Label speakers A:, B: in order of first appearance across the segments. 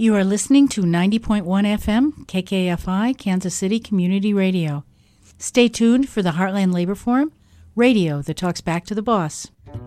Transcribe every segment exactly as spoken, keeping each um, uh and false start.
A: You are listening to ninety point one F M, K K F I, Kansas City Community Radio. Stay tuned for the Heartland Labor Forum, radio that talks back to the boss.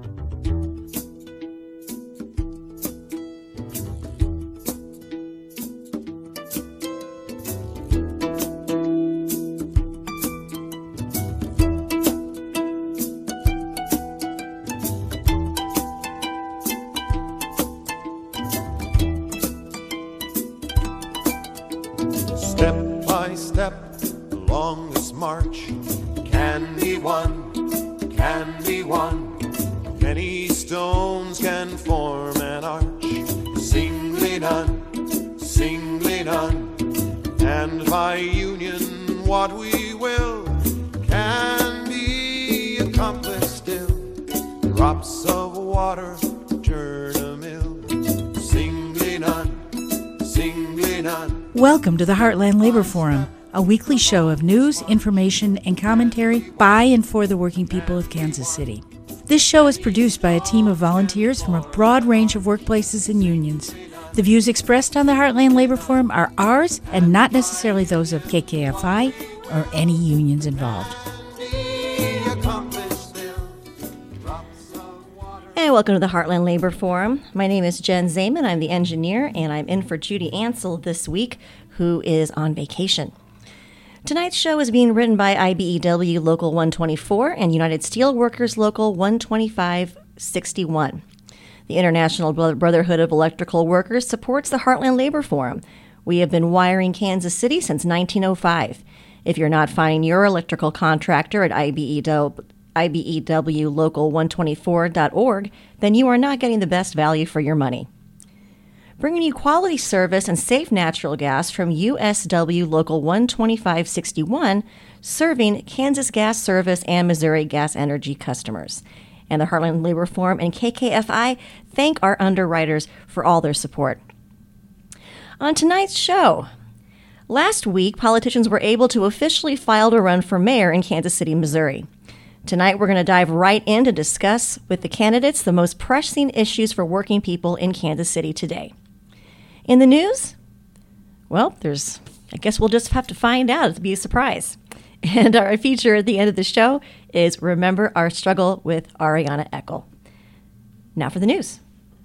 A: Welcome to the Heartland Labor Forum, a weekly show of news, information, and commentary by and for the working people of Kansas City. This show is produced by a team of volunteers from a broad range of workplaces and unions. The views expressed on the Heartland Labor Forum are ours and not necessarily those of K K F I or any unions involved.
B: Hey, welcome to the Heartland Labor Forum. My name is Jen Zayman. I'm the engineer, and I'm in for Judy Ansel this week, who is on vacation. Tonight's show is being written by I B E W Local one twenty-four and United Steelworkers Local one twenty-five sixty-one. The International Brotherhood of Electrical Workers supports the Heartland Labor Forum. We have been wiring Kansas City since nineteen oh five. If you're not finding your electrical contractor at I B E W local one twenty-four dot org, then you are not getting the best value for your money. Bringing you quality service and safe natural gas from U S W Local one twenty-five sixty-one, serving Kansas Gas Service and Missouri Gas Energy customers. And the Heartland Labor Forum and K K F I thank our underwriters for all their support. On tonight's show, last week, politicians were able to officially file to run for mayor in Kansas City, Missouri. Tonight, we're going to dive right in to discuss with the candidates the most pressing issues for working people in Kansas City today. In the news, well, there's, I guess we'll just have to find out. It'll be a surprise. And our feature at the end of the show is Remember Our Struggle with Ariana Eckel. Now for the news.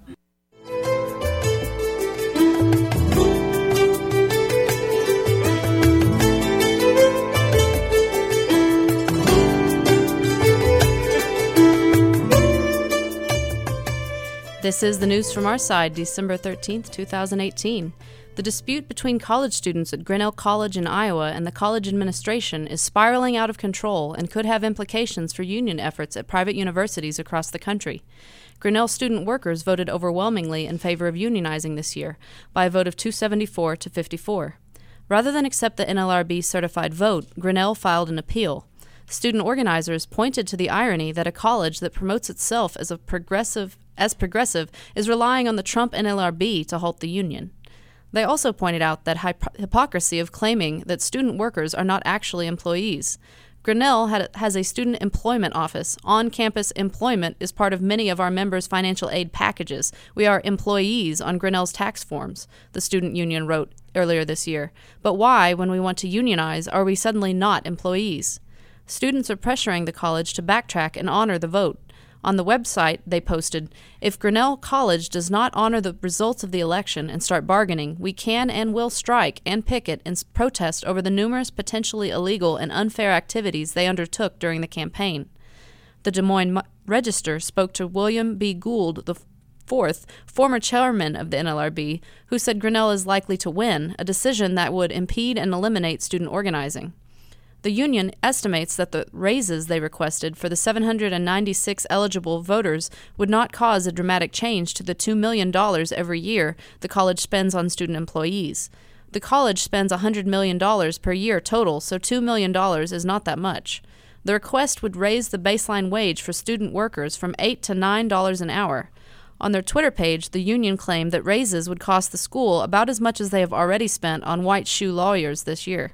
C: This is the news from our side, December thirteenth, twenty eighteen. The dispute between college students at Grinnell College in Iowa and the college administration is spiraling out of control and could have implications for union efforts at private universities across the country. Grinnell student workers voted overwhelmingly in favor of unionizing this year, by a vote of two seventy-four to fifty-four. Rather than accept the N L R B certified vote, Grinnell filed an appeal. Student organizers pointed to the irony that a college that promotes itself as a progressive as progressive is relying on the Trump N L R B to halt the union. They also pointed out that hyp- hypocrisy of claiming that student workers are not actually employees. Grinnell had, has a student employment office. On-campus employment is part of many of our members' financial aid packages. We are employees on Grinnell's tax forms, the student union wrote earlier this year. But why, when we want to unionize, are we suddenly not employees? Students are pressuring the college to backtrack and honor the vote. On the website, they posted, "If Grinnell College does not honor the results of the election and start bargaining, we can and will strike and picket and protest over the numerous potentially illegal and unfair activities they undertook during the campaign." The Des Moines Register spoke to William B. Gould the fourth, former chairman of the N L R B, who said Grinnell is likely to win, a decision that would impede and eliminate student organizing. The union estimates that the raises they requested for the seven hundred ninety-six eligible voters would not cause a dramatic change to the two million dollars every year the college spends on student employees. The college spends one hundred million dollars per year total, so two million dollars is not that much. The request would raise the baseline wage for student workers from eight to nine dollars an hour. On their Twitter page, the union claimed that raises would cost the school about as much as they have already spent on white shoe lawyers this year.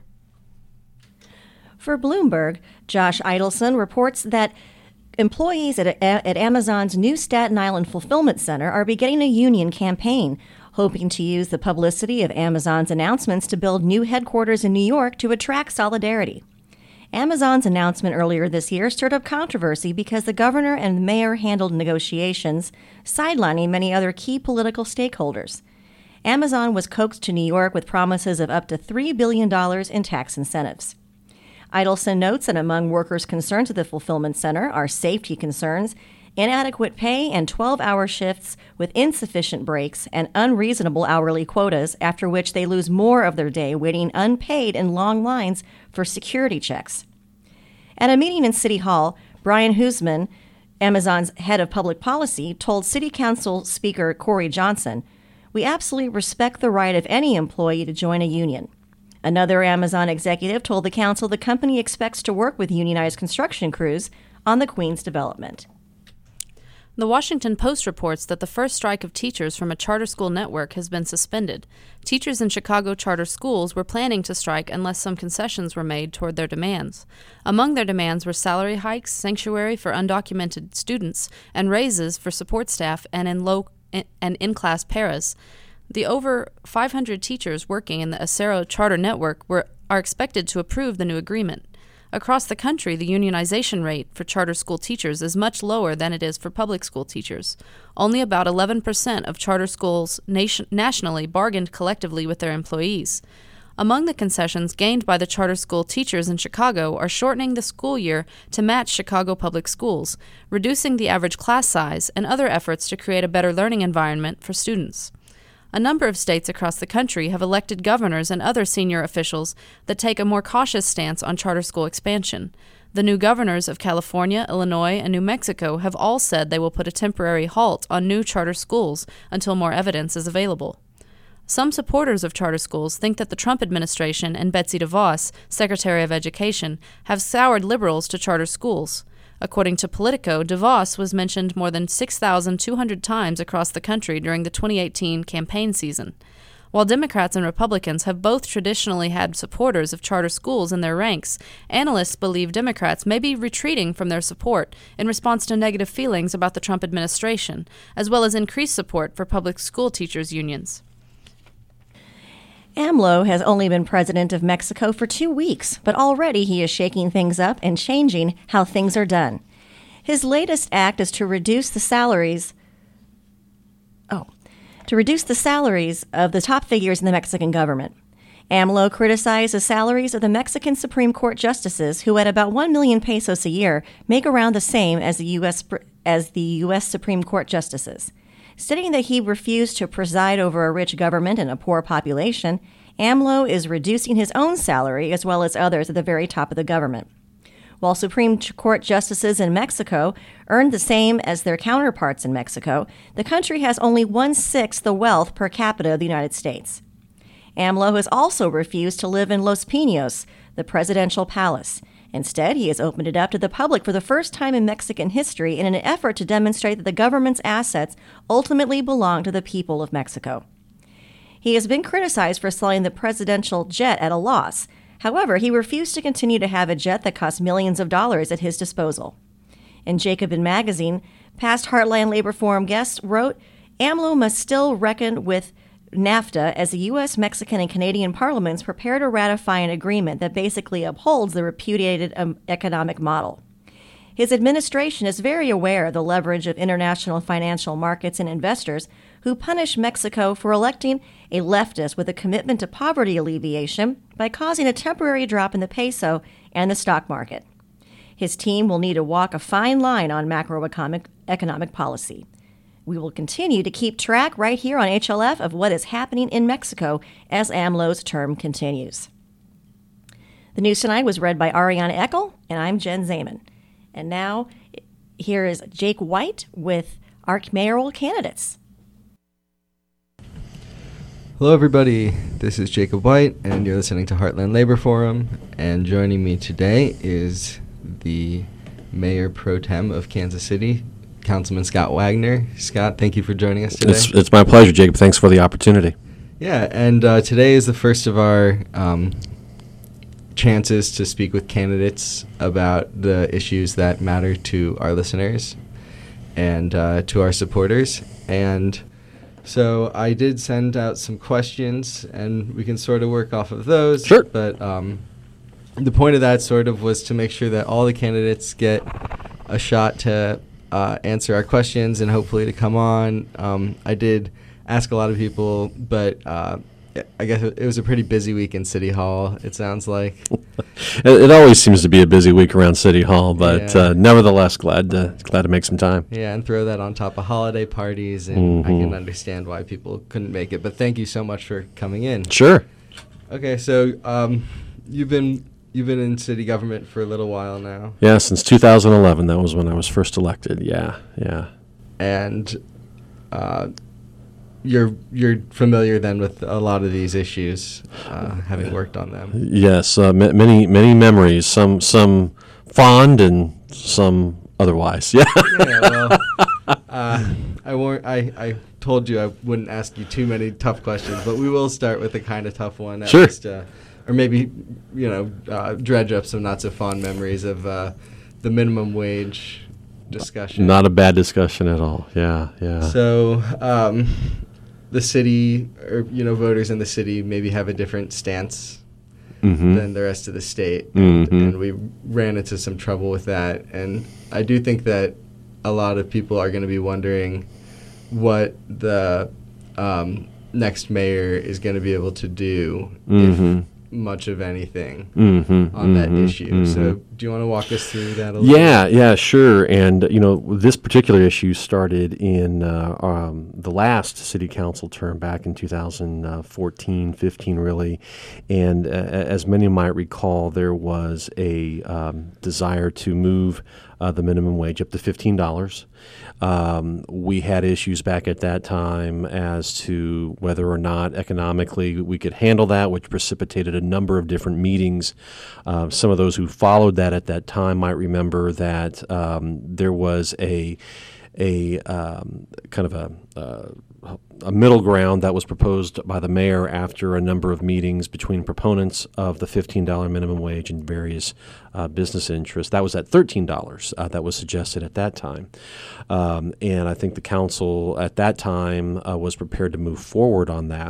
B: For Bloomberg, Josh Idelson reports that employees at, at Amazon's new Staten Island Fulfillment Center are beginning a union campaign, hoping to use the publicity of Amazon's announcements to build new headquarters in New York to attract solidarity. Amazon's announcement earlier this year stirred up controversy because the governor and the mayor handled negotiations, sidelining many other key political stakeholders. Amazon was coaxed to New York with promises of up to three billion dollars in tax incentives. Idelson notes that among workers' concerns at the fulfillment center are safety concerns, inadequate pay and twelve-hour shifts with insufficient breaks and unreasonable hourly quotas, after which they lose more of their day waiting unpaid in long lines for security checks. At a meeting in City Hall, Brian Huseman, Amazon's head of public policy, told City Council Speaker Corey Johnson, "We absolutely respect the right of any employee to join a union." Another Amazon executive told the council the company expects to work with unionized construction crews on the Queens development.
C: The Washington Post reports that the first strike of teachers from a charter school network has been suspended. Teachers in Chicago charter schools were planning to strike unless some concessions were made toward their demands. Among their demands were salary hikes, sanctuary for undocumented students, and raises for support staff and in low and in-class paras. The over five hundred teachers working in the Acero charter network were are expected to approve the new agreement. Across the country, the unionization rate for charter school teachers is much lower than it is for public school teachers. Only about eleven percent of charter schools nation- nationally bargained collectively with their employees. Among the concessions gained by the charter school teachers in Chicago are shortening the school year to match Chicago public schools, reducing the average class size, and other efforts to create a better learning environment for students. A number of states across the country have elected governors and other senior officials that take a more cautious stance on charter school expansion. The new governors of California, Illinois, and New Mexico have all said they will put a temporary halt on new charter schools until more evidence is available. Some supporters of charter schools think that the Trump administration and Betsy DeVos, Secretary of Education, have soured liberals to charter schools. According to Politico, DeVos was mentioned more than six thousand two hundred times across the country during the twenty eighteen campaign season. While Democrats and Republicans have both traditionally had supporters of charter schools in their ranks, analysts believe Democrats may be retreating from their support in response to negative feelings about the Trump administration, as well as increased support for public school teachers' unions.
B: AMLO has only been president of Mexico for two weeks, but already he is shaking things up and changing how things are done. His latest act is to reduce the salaries oh, to reduce the salaries of the top figures in the Mexican government. AMLO criticized the salaries of the Mexican Supreme Court justices, who at about one million pesos a year make around the same as the U S as the U S Supreme Court justices. Stating that he refused to preside over a rich government and a poor population, AMLO is reducing his own salary as well as others at the very top of the government. While Supreme Court justices in Mexico earn the same as their counterparts in Mexico, the country has only one-sixth the wealth per capita of the United States. AMLO has also refused to live in Los Pinos, the presidential palace. Instead, he has opened it up to the public for the first time in Mexican history in an effort to demonstrate that the government's assets ultimately belong to the people of Mexico. He has been criticized for selling the presidential jet at a loss. However, he refused to continue to have a jet that cost millions of dollars at his disposal. In Jacobin Magazine, past Heartland Labor Forum guest wrote, AMLO must still reckon with NAFTA as the U S, Mexican, and Canadian parliaments prepare to ratify an agreement that basically upholds the repudiated um, economic model. His administration is very aware of the leverage of international financial markets and investors who punish Mexico for electing a leftist with a commitment to poverty alleviation by causing a temporary drop in the peso and the stock market. His team will need to walk a fine line on macroeconomic economic policy. We will continue to keep track right here on H L F of what is happening in Mexico as AMLO's term continues. The news tonight was read by Ariana Eckel, and I'm Jen Zaman. And now, here is Jake White with our mayoral candidates.
D: Hello, everybody. This is Jacob White, and you're listening to Heartland Labor Forum. And joining me today is the Mayor Pro Tem of Kansas City, Councilman Scott Wagner. Scott, thank you for joining us today.
E: It's, it's my pleasure, Jacob. Thanks for the opportunity.
D: Yeah, and uh, today is the first of our um, chances to speak with candidates about the issues that matter to our listeners and uh, to our supporters. And So I did send out some questions, and we can sort of work off of those.
E: Sure.
D: But um, the point of that sort of was to make sure that all the candidates get a shot to uh, answer our questions and hopefully to come on. Um, I did ask a lot of people, but uh, I guess it was a pretty busy week in City Hall, it sounds like.
E: It, it always seems to be a busy week around City Hall, but
D: Yeah.
E: uh, nevertheless, glad to, glad to make some time.
D: Yeah, and throw that on top of holiday parties, and I
E: Mhm.
D: can understand why people couldn't make it. But thank you so much for coming in.
E: Sure.
D: Okay, so um, you've been you've been in city government for a little while now,
E: Yeah, since two thousand eleven, that was when I was first elected. Yeah, yeah.
D: and uh, you're you're familiar then with a lot of these issues, uh, having worked on them.
E: Yes, uh, ma- many many memories. Some some fond and some otherwise. Yeah.
D: Yeah, well, uh, I won't. I, I told you I wouldn't ask you too many tough questions, but we will start with a kind of tough one. At
E: Sure.
D: least, uh, or maybe, you know, uh, dredge up some not so fond memories of uh, the minimum wage discussion.
E: Not a bad discussion at all. Yeah, yeah.
D: So, um, the city, or you know, voters in the city maybe have a different stance
E: Mhm.
D: than the rest of the state, and,
E: Mhm.
D: and we ran into some trouble with that. And I do think that a lot of people are going to be wondering what the um, next mayor is going to be able to do,
E: Mhm.
D: if much of anything,
E: Mhm.
D: on that
E: Mhm.
D: issue.
E: Mhm.
D: So, do you want to walk us through that a little
E: Yeah,
D: bit?
E: yeah, sure. And, you know, this particular issue started in uh, um, the last city council term back in two thousand fourteen, fifteen, really. And uh, as many might recall, there was a um, desire to move uh, the minimum wage up to fifteen dollars. Um, we had issues back at that time as to whether or not economically we could handle that, which precipitated a number of different meetings. Uh, some of those who followed that at that time might remember that um, there was a a um, kind of a, uh, a middle ground that was proposed by the mayor after a number of meetings between proponents of the fifteen dollars minimum wage and various uh, business interests. That was at thirteen dollars uh, that was suggested at that time. Um, and I think the council at that time uh, was prepared to move forward on that.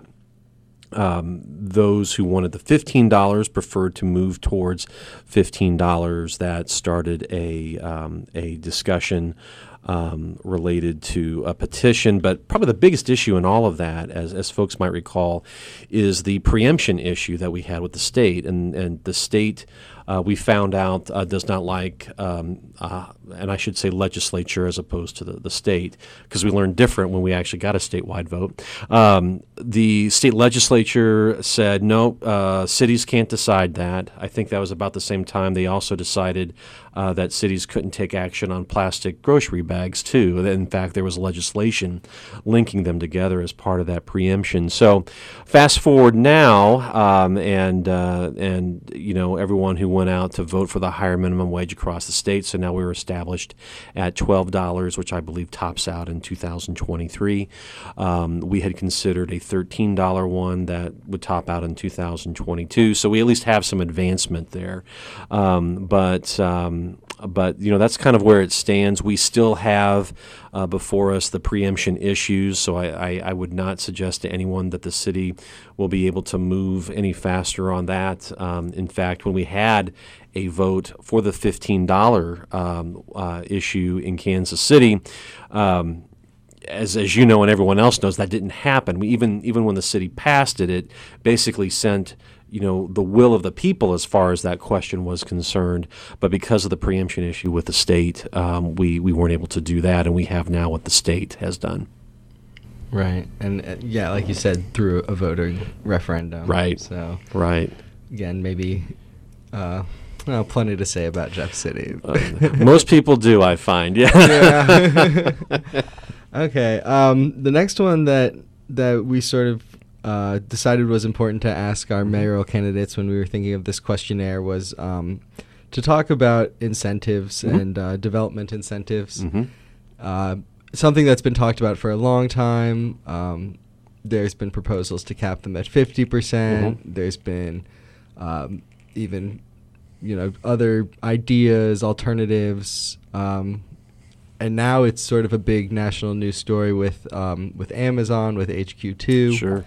E: Um, those who wanted the fifteen dollars preferred to move towards fifteen dollars. That started a, um, a discussion um, related to a petition. But probably the biggest issue in all of that, as, as folks might recall, is the preemption issue that we had with the state. And, and the state, uh, we found out, uh, does not like, um, uh, and I should say legislature as opposed to the, the state, because we learned different when we actually got a statewide vote. Um, the state legislature said, no, uh, cities can't decide that. I think that was about the same time they also decided uh, that cities couldn't take action on plastic grocery bags, too. In fact, there was legislation linking them together as part of that preemption. So fast forward now, um, and, uh, and you know, everyone who went out to vote for the higher minimum wage across the state. So now we were established at twelve dollars, which I believe tops out in two thousand twenty-three. Um, we had considered a thirteen dollars one that would top out in two thousand twenty-two. So we at least have some advancement there. Um, but um, but you know, that's kind of where it stands. We still have uh, before us the preemption issues. So I, I, I would not suggest to anyone that the city will be able to move any faster on that. Um, in fact, when we had a vote for the fifteen dollars um, uh, issue in Kansas City, um, as as you know and everyone else knows, that didn't happen. We even even when the city passed it, it basically sent you know the will of the people as far as that question was concerned. But because of the preemption issue with the state, um, we we weren't able to do that, and we have now what the state has done.
D: Right, and uh, yeah, like you said, through a voter referendum.
E: Right.
D: So
E: Right.
D: again, maybe uh, well, plenty to say about Jeff City.
E: Uh, most people do, I find. Yeah.
D: Yeah. Okay. Um, the next one that that we sort of uh, decided was important to ask our mayoral candidates when we were thinking of this questionnaire was um, to talk about incentives
E: Mhm.
D: and uh, development incentives.
E: Mm-hmm.
D: Uh, something that's been talked about for a long time. Um, there's been proposals to cap them at fifty percent.
E: Mhm.
D: There's been um, even, you know, other ideas, alternatives. Um, and now it's sort of a big national news story with um, with Amazon, with H Q two.
E: Sure.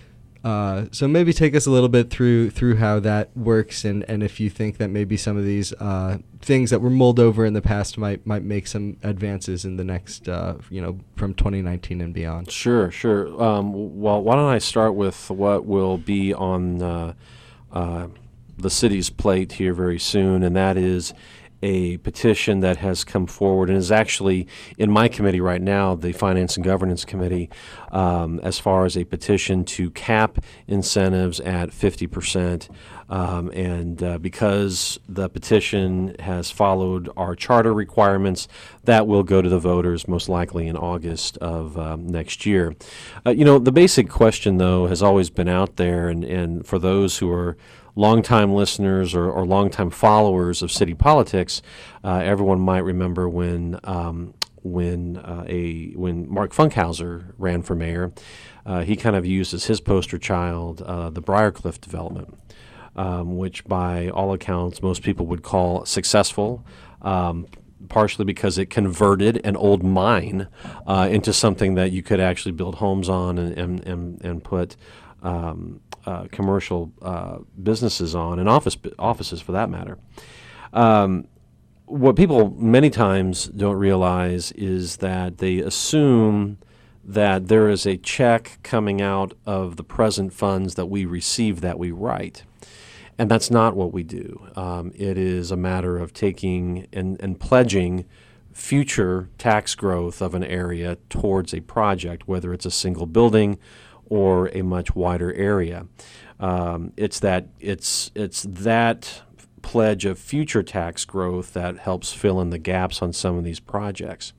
D: Uh, so maybe take us a little bit through through how that works, and, and if you think that maybe some of these uh, things that were mulled over in the past might might make some advances in the next, uh, you know, from twenty nineteen and beyond.
E: Sure, sure. Um, well, why don't I start with what will be on uh, uh, the city's plate here very soon, and that is a petition that has come forward and is actually in my committee right now, the Finance and Governance Committee, um, as far as a petition to cap incentives at fifty percent. Um, and uh, because the petition has followed our charter requirements, that will go to the voters most likely in August of um, next year. Uh, you know, the basic question, though, has always been out there, and, and for those who are longtime listeners or, or longtime followers of city politics, uh, everyone might remember when um, when uh, a when Mark Funkhauser ran for mayor, uh, he kind of used as his poster child uh, the Briarcliff development, um, which by all accounts most people would call successful. Um, partially because it converted an old mine uh, into something that you could actually build homes on and and and, and put um, uh, commercial uh, businesses on, and office offices for that matter. Um, what people many times don't realize is that they assume that there is a check coming out of the present funds that we receive that we write. And that's not what we do. Um, it is a matter of taking and, and pledging future tax growth of an area towards a project, whether it's a single building or a much wider area. Um, it's that it's it's that pledge of future tax growth that helps fill in the gaps on some of these projects.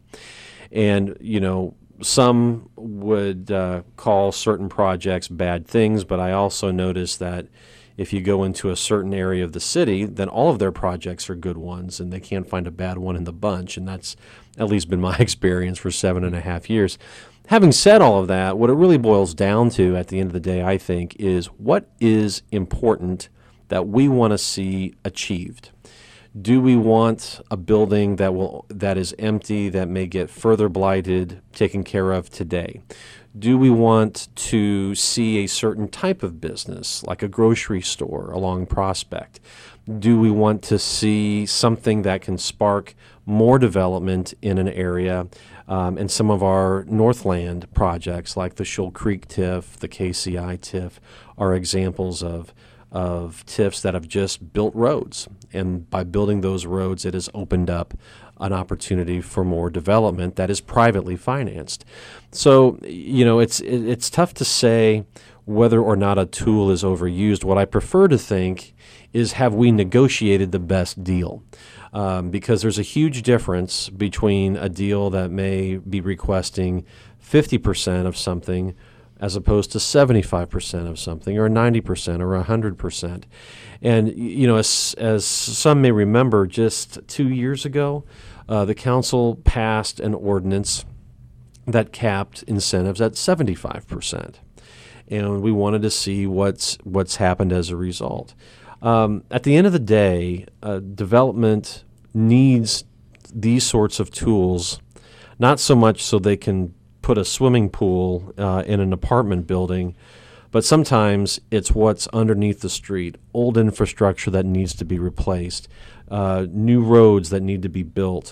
E: And you know, some would uh, call certain projects bad things, but I also notice that if you go into a certain area of the city, then all of their projects are good ones, and they can't find a bad one in the bunch, and that's at least been my experience for seven and a half years. Having said all of that, what it really boils down to at the end of the day, I think, is what is important that we want to see achieved. Do we want a building that will that is empty, that may get further blighted, taken care of today? Do we want to see a certain type of business, like a grocery store along Prospect? Do we want to see something that can spark more development in an area? Um, and some of our Northland projects, like the Shoal Creek T I F, the K C I T I F, are examples of of T I Fs that have just built roads. And by building those roads, it has opened up an opportunity for more development that is privately financed. So, you know, it's it, it's tough to say whether or not a tool is overused. What I prefer to think is, have we negotiated the best deal? Um, because there's a huge difference between a deal that may be requesting fifty percent of something as opposed to seventy-five percent of something, or ninety percent, or one hundred percent. And, you know, as, as some may remember, just two years ago, uh, the council passed an ordinance that capped incentives at seventy-five percent. And we wanted to see what's what's happened as a result. Um, at the end of the day, uh, development needs these sorts of tools, not so much so they can put a swimming pool uh, in an apartment building, but sometimes it's what's underneath the street, old infrastructure that needs to be replaced, uh, new roads that need to be built.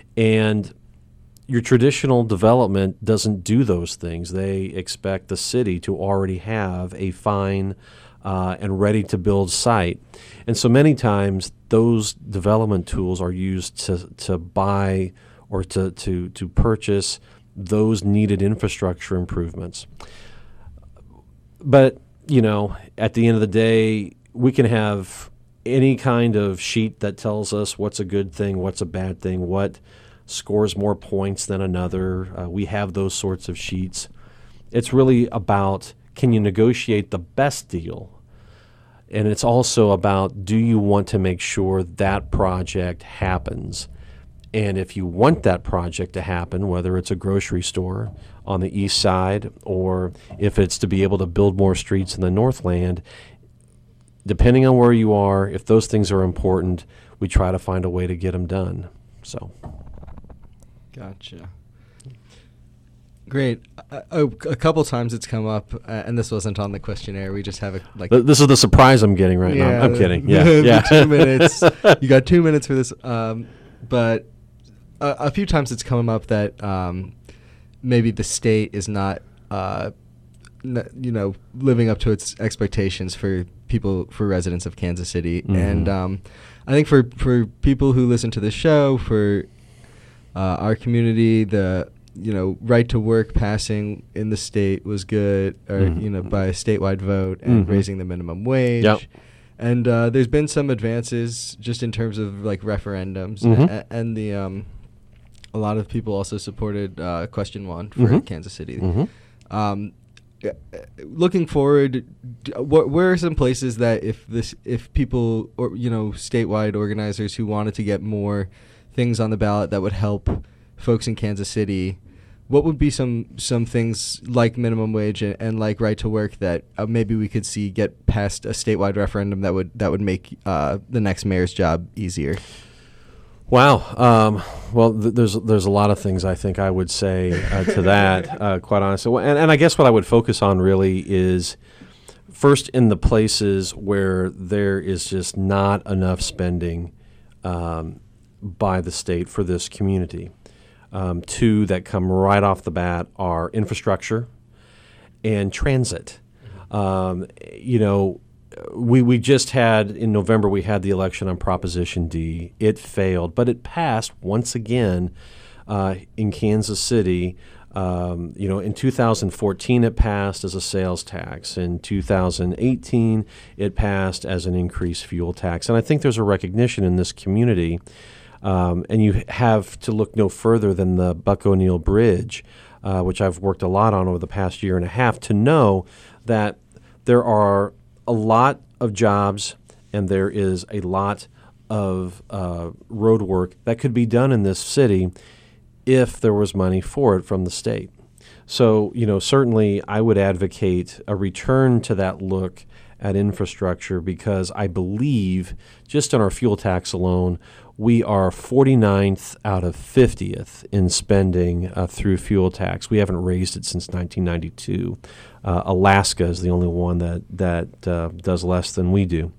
E: And your traditional development doesn't do those things. They expect the city to already have a fine uh, and ready-to-build site. And so many times those development tools are used to, to buy or to, to, to purchase those needed infrastructure improvements. But, you know, at the end of the day, we can have any kind of sheet that tells us what's a good thing, what's a bad thing, what scores more points than another. Uh, we have those sorts of sheets. It's really about, can you negotiate the best deal? And it's also about, do you want to make sure that project happens? And if you want that project to happen, whether it's a grocery store on the east side or if it's to be able to build more streets in the Northland, depending on where you are, if those things are important, we try to find a way to get them done. So,
D: Gotcha. Great. Uh, oh, a couple times it's come up, uh, and this wasn't on the questionnaire. We just have a like.
E: Th- This is the surprise I'm getting right
D: Yeah,
E: now. I'm kidding. Yeah,
D: the
E: yeah.
D: two minutes. You got two minutes for this. Um, but a, a few times it's come up that um, maybe the state is not, uh, n- you know, living up to its expectations for people, for residents of Kansas City,
E: Mhm.
D: and um, I think for for people who listen to the show, for uh, our community, the you know, right to work passing in the state was good, or,
E: Mhm.
D: you know, by a statewide vote, and
E: Mhm.
D: raising the minimum wage.
E: Yep.
D: And uh, there's been some advances just in terms of like referendums,
E: Mhm.
D: a- and the um, a lot of people also supported uh, question one for
E: Mhm.
D: Kansas City.
E: Mhm.
D: Um, uh, looking forward, d- wh- where are some places that if this if people or you know statewide organizers who wanted to get more things on the ballot that would help folks in Kansas City, what would be some some things like minimum wage and, and like right to work that uh, maybe we could see get past a statewide referendum that would that would make uh, the next mayor's job easier?
E: Wow. Um, well, th- there's there's a lot of things I think I would say uh, to that, uh, quite honestly. Well, and, and I guess what I would focus on really is first in the places where there is just not enough spending um, by the state for this community. Um, two that come right off the bat are infrastructure and transit. Um, you know, we we just had, in November, we had the election on Proposition D. It failed, but it passed once again uh, in Kansas City. Um, you know, in two thousand fourteen, it passed as a sales tax. In two thousand eighteen, it passed as an increased fuel tax. And I think there's a recognition in this community. Um, and you have to look no further than the Buck O'Neill Bridge, uh, which I've worked a lot on over the past year and a half, to know that there are a lot of jobs and there is a lot of uh, road work that could be done in this city if there was money for it from the state. So, you know, certainly I would advocate a return to that look at infrastructure, because I believe just on our fuel tax alone, we are forty-ninth out of fiftieth in spending uh, through fuel tax. We haven't raised it since nineteen ninety-two. Uh, Alaska is the only one that, that uh, does less than we do.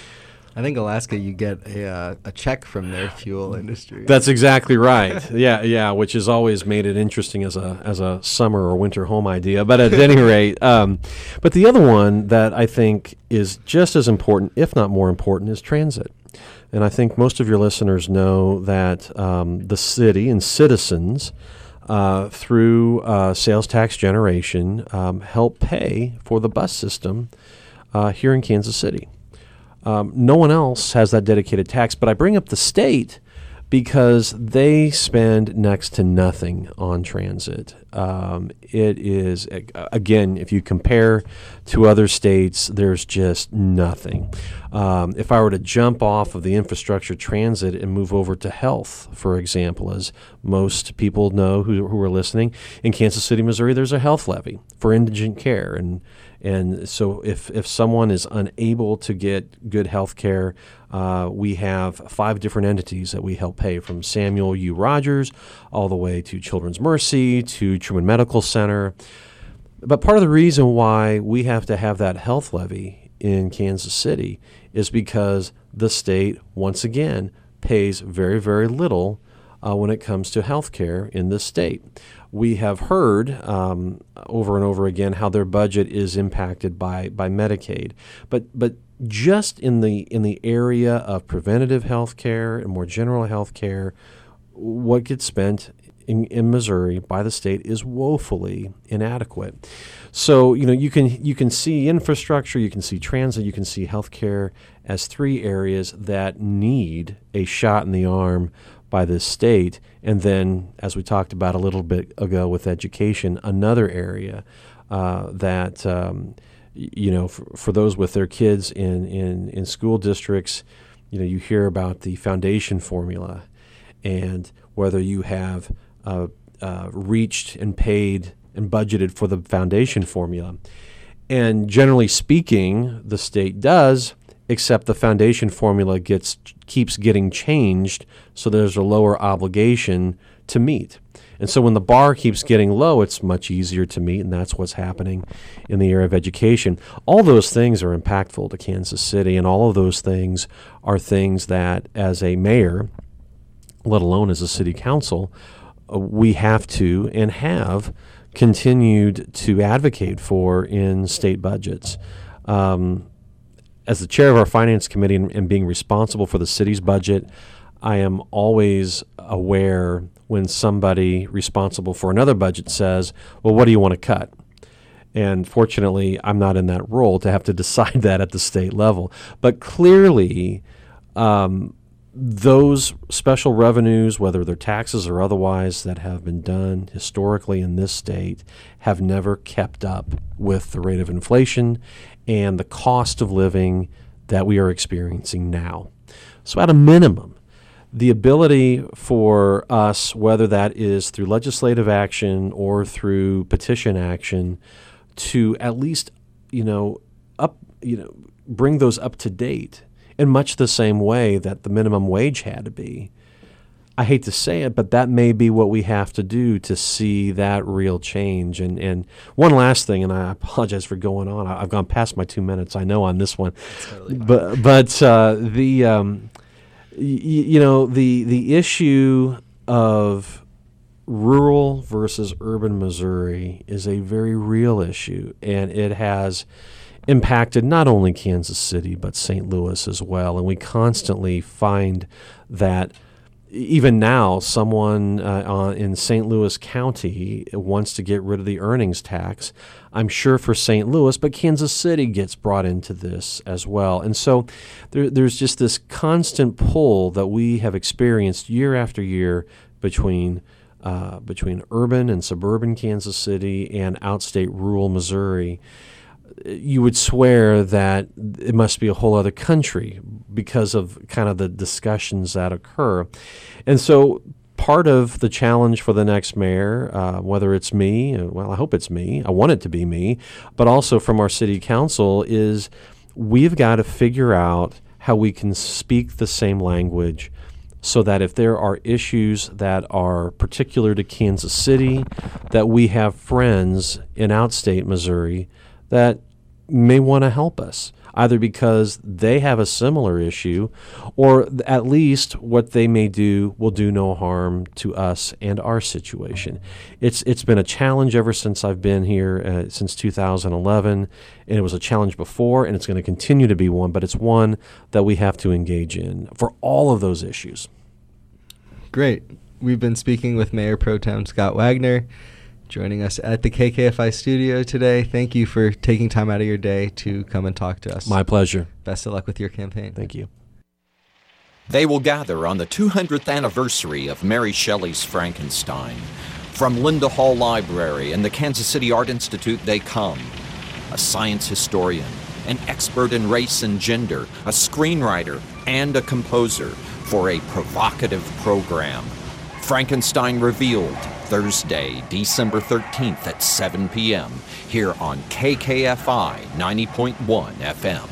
D: I think Alaska, you get a uh, a check from their fuel industry.
E: That's exactly right. Yeah, yeah, which has always made it interesting as a as a summer or winter home idea. But at any rate, um, but the other one that I think is just as important, if not more important, is transit. And I think most of your listeners know that um, the city and citizens, uh, through uh, sales tax generation, um, help pay for the bus system uh, here in Kansas City. Um, no one else has that dedicated tax, but I bring up the state because they spend next to nothing on transit. Um, it is, again, if you compare to other states, there's just nothing. Um, if I were to jump off of the infrastructure transit and move over to health, for example, as most people know who, who are listening, in Kansas City, Missouri, there's a health levy for indigent care. And And so if, if someone is unable to get good health care, uh, we have five different entities that we help pay, from Samuel U. Rogers all the way to Children's Mercy to Truman Medical Center. But part of the reason why we have to have that health levy in Kansas City is because the state, once again, pays very, very little uh, when it comes to health care in this state. We have heard um, over and over again how their budget is impacted by, by Medicaid, but but just in the in the area of preventative health care and more general health care, what gets spent in, in Missouri by the state is woefully inadequate. So you know you can you can see infrastructure, you can see transit, you can see health care as three areas that need a shot in the arm by this state. And then, as we talked about a little bit ago with education, another area uh, that, um, y- you know, for, for those with their kids in, in, in school districts, you know, you hear about the foundation formula and whether you have uh, uh, reached and paid and budgeted for the foundation formula. And generally speaking, the state does, except the foundation formula gets keeps getting changed, so there's a lower obligation to meet. And so when the bar keeps getting low, it's much easier to meet, and that's what's happening in the area of education. All those things are impactful to Kansas City, and all of those things are things that, as a mayor, let alone as a city council, uh, we have to and have continued to advocate for in state budgets. Um, as the chair of our finance committee and, and being responsible for the city's budget, I am always aware when somebody responsible for another budget says, well, what do you want to cut? And fortunately, I'm not in that role to have to decide that at the state level. But clearly, um, those special revenues, whether they're taxes or otherwise, that have been done historically in this state have never kept up with the rate of inflation and the cost of living that we are experiencing now. So at a minimum, the ability for us, whether that is through legislative action or through petition action, to at least, you know, up, you know, bring those up to date in much the same way that the minimum wage had to be. I hate to say it, but that may be what we have to do to see that real change. And and one last thing, and I apologize for going on. I, I've gone past my two minutes, I know, on this one. Totally but but uh, the um, y- you know the the issue of rural versus urban Missouri is a very real issue, and it has impacted not only Kansas City but Saint Louis as well. And we constantly find that even now, someone uh, uh, in Saint Louis County wants to get rid of the earnings tax. I'm sure for Saint Louis, but Kansas City gets brought into this as well. And so there, there's just this constant pull that we have experienced year after year between uh, between urban and suburban Kansas City and outstate rural Missouri. You would swear that it must be a whole other country because of kind of the discussions that occur. And so part of the challenge for the next mayor, uh, whether it's me, well, I hope it's me, I want it to be me, but also from our city council, is we've got to figure out how we can speak the same language so that if there are issues that are particular to Kansas City, that we have friends in outstate Missouri that may want to help us, either because they have a similar issue or at least what they may do will do no harm to us and our situation. It's It's been a challenge ever since I've been here, uh, since two thousand eleven, and it was a challenge before, and it's going to continue to be one, but it's one that we have to engage in for all of those issues.
D: Great. We've been speaking with Mayor Pro Tem Scott Wagner, joining us at the K K F I studio today. Thank you for taking time out of your day to come and talk to us.
E: My pleasure.
D: Best of luck with your campaign.
E: Thank you.
F: They will gather on the two hundredth anniversary of Mary Shelley's Frankenstein. From Linda Hall Library and the Kansas City Art Institute they come. A science historian, an expert in race and gender, a screenwriter, and a composer for a provocative program. Frankenstein Revealed, Thursday, December thirteenth at seven p.m. here on K K F I ninety point one F M.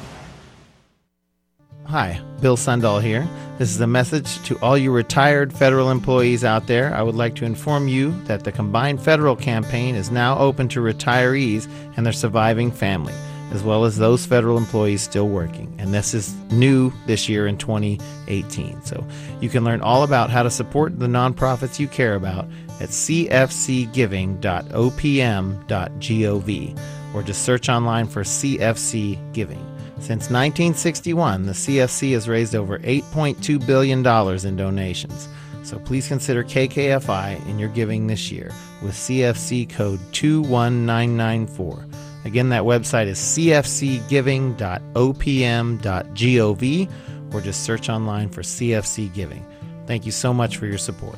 G: Hi, Bill Sundahl here. This is a message to all you retired federal employees out there. I would like to inform you that the Combined Federal Campaign is now open to retirees and their surviving family, as well as those federal employees still working. And this is new this year in twenty eighteen. So you can learn all about how to support the nonprofits you care about at c f c giving dot o p m dot gov or just search online for C F C Giving. Since nineteen sixty-one, the C F C has raised over eight point two billion dollars in donations. So please consider K K F I in your giving this year with C F C code two one nine nine four. Again, that website is c f c giving dot o p m dot gov or just search online for C F C Giving. Thank you so much for your support.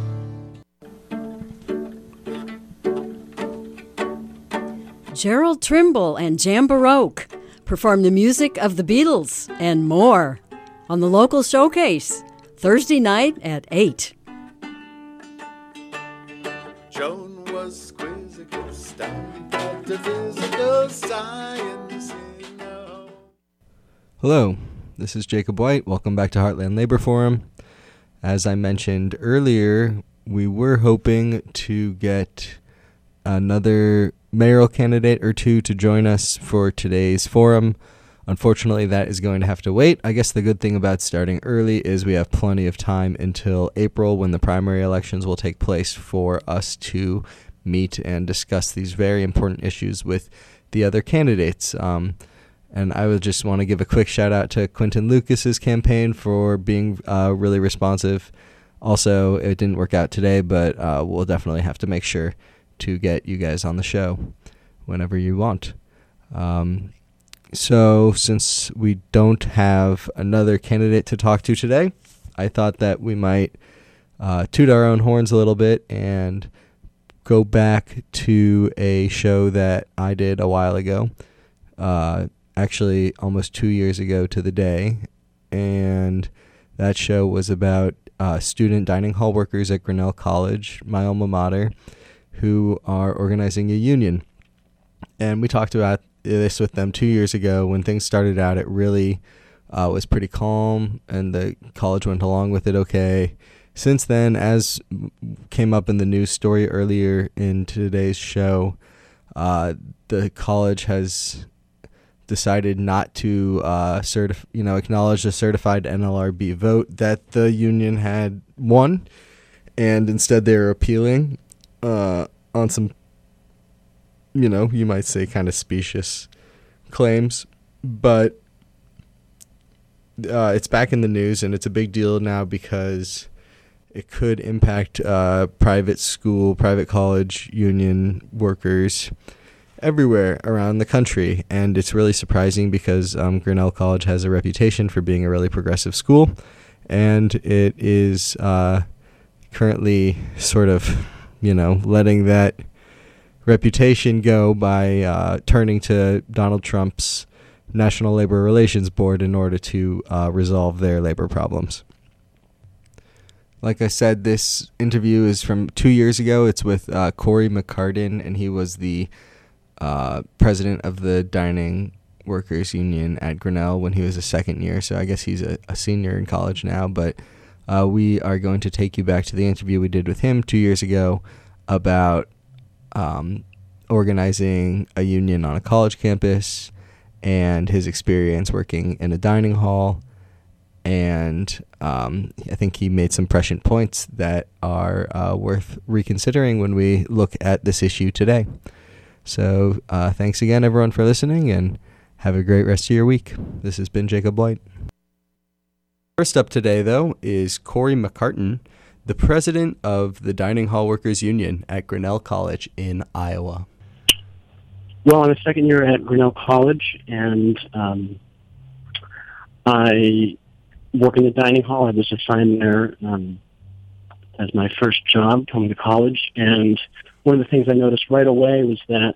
H: Gerald Trimble and Jan Baroque perform the music of the Beatles and more on the local showcase Thursday night at eight.
I: Joan was quizzical, studied physical science.
D: Hello, this is Jacob White. Welcome back to Heartland Labor Forum. As I mentioned earlier, we were hoping to get another mayoral candidate or two to join us for today's forum. Unfortunately, that is going to have to wait. I guess the good thing about starting early is we have plenty of time until April when the primary elections will take place for us to meet and discuss these very important issues with the other candidates. Um, and I would just want to give a quick shout out to Quentin Lucas's campaign for being uh, really responsive. Also, it didn't work out today, but uh, we'll definitely have to make sure to get you guys on the show whenever you want. Um, So since we don't have another candidate to talk to today, I thought that we might uh, toot our own horns a little bit and go back to a show that I did a while ago, uh, actually almost two years ago to the day. And that show was about uh, student dining hall workers at Grinnell College, my alma mater, who are organizing a union. And we talked about this with them two years ago. When things started out, it really uh, was pretty calm, and the college went along with it okay. Since then, as came up in the news story earlier in today's show, uh, the college has decided not to uh, certif- you know, acknowledge the certified N L R B vote that the union had won, and instead they're appealing uh, on some, you know, you might say kind of specious claims, but uh, it's back in the news, and it's a big deal now because it could impact uh, private school, private college union workers everywhere around the country. And it's really surprising because um, Grinnell College has a reputation for being a really progressive school, and it is uh, currently sort of, you know, letting that reputation go by uh, turning to Donald Trump's National Labor Relations Board in order to uh, resolve their labor problems. Like I said, this interview is from two years ago. It's with uh, Corey McCartin, and he was the uh, president of the Dining Workers Union at Grinnell when he was a second year. So I guess he's a, a senior in college now. But uh, we are going to take you back to the interview we did with him two years ago about Um, organizing a union on a college campus and his experience working in a dining hall. And um, I think he made some prescient points that are uh, worth reconsidering when we look at this issue today. So uh, thanks again, everyone, for listening, and have a great rest of your week. This has been Jacob White. First up today, though, is Corey McCartin, the president of the Dining Hall Workers Union at Grinnell College in Iowa.
J: Well, I'm a second year at Grinnell College, and um, I work in the dining hall. I was assigned there um, as my first job coming to college, and one of the things I noticed right away was that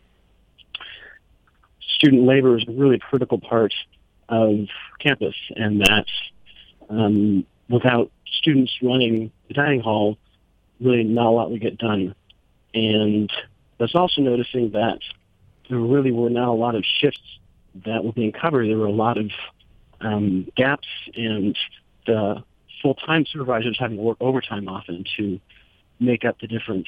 J: student labor is a really critical part of campus, and that um, without students running the dining hall, really not a lot would get done. And I was also noticing that there really were not a lot of shifts that were being covered. There were a lot of um, gaps, and the full-time supervisors having to work overtime often to make up the difference.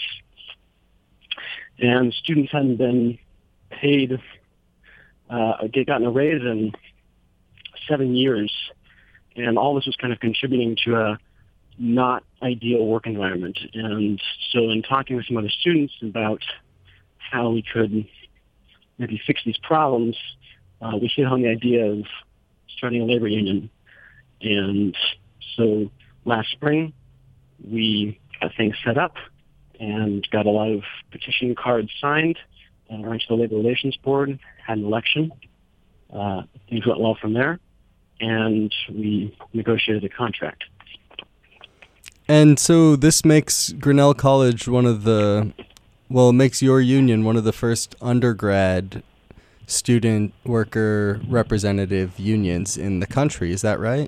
J: And students hadn't been paid, uh, get gotten a raise in seven years. And all this was kind of contributing to a not ideal work environment. And so in talking with some other students about how we could maybe fix these problems, uh, we hit on the idea of starting a labor union. And so last spring, we got things set up and got a lot of petition cards signed, uh, went to the Labor Relations Board, had an election. Uh, things went well from there, and we negotiated a contract.
D: And so this makes Grinnell College one of the, well, it makes your union one of the first undergrad student worker representative unions in the country. Is that right?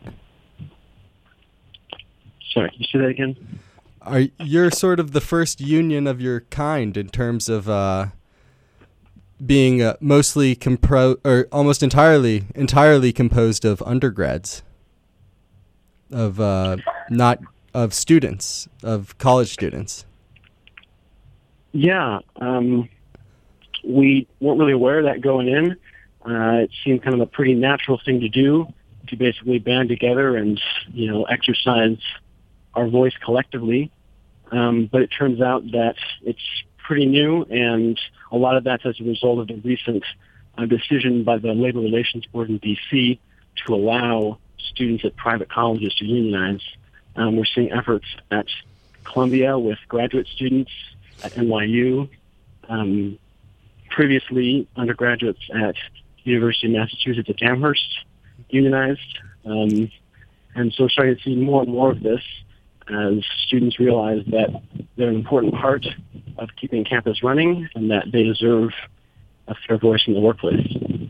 J: Sorry, can you say that again?
D: Are you're sort of the first union of your kind in terms of uh, being uh, mostly compro or almost entirely entirely composed of undergrads, of uh, not
K: of students, of college students?
J: Yeah, um, we weren't really aware of that going in. Uh, it seemed kind of a pretty natural thing to do, to basically band together and, you know, exercise our voice collectively. Um, but it turns out that it's pretty new, and a lot of that's as a result of the recent uh, decision by the Labor Relations Board in D C to allow students at private colleges to unionize. Um, we're seeing efforts at Columbia with graduate students, at N Y U, um, previously undergraduates at University of Massachusetts at Amherst unionized. Um, and so we're starting to see more and more of this as students realize that they're an important part of keeping campus running and that they deserve a fair voice in the workplace.